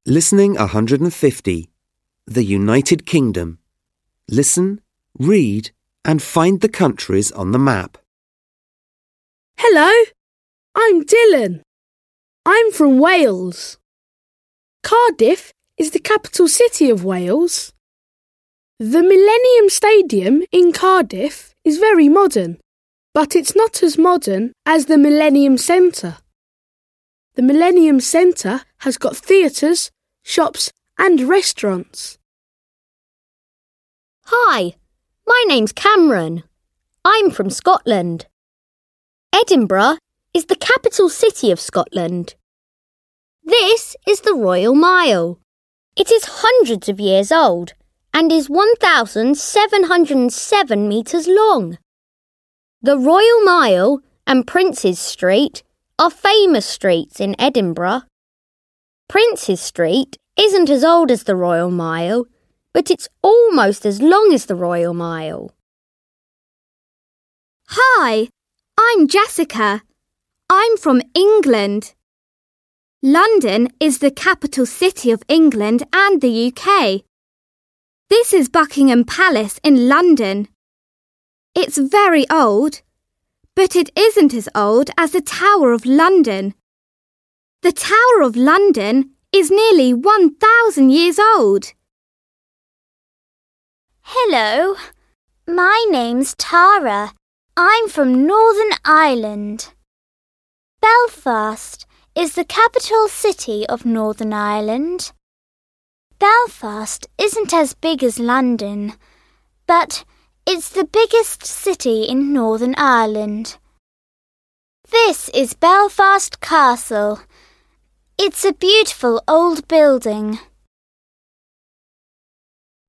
Listening 150. The United Kingdom. Listen, read, and find the countries on the map. Hello, I'm Dylan. I'm from Wales. Cardiff is the capital city of Wales. The Millennium Stadium in Cardiff is very modern, but it's not as modern as the Millennium Centre. The Millennium Centre has got theatres, shops and restaurants. Hi, my name's Cameron. I'm from Scotland. Edinburgh is the capital city of Scotland. This is the Royal Mile. It is hundreds of years old and is 1,707 metres long. The Royal Mile and Princes Street are famous streets in Edinburgh. Princes Street isn't as old as the Royal Mile, but it's almost as long as the Royal Mile. Hi, I'm Jessica. I'm from England. London is the capital city of England and the UK. This is Buckingham Palace in London. It's very old, but it isn't as old as the Tower of London. The Tower of London is nearly 1,000 years old. Hello, my name's Tara. I'm from Northern Ireland. Belfast is the capital city of Northern Ireland. Belfast isn't as big as London, but it's the biggest city in Northern Ireland. This is Belfast Castle. It's a beautiful old building.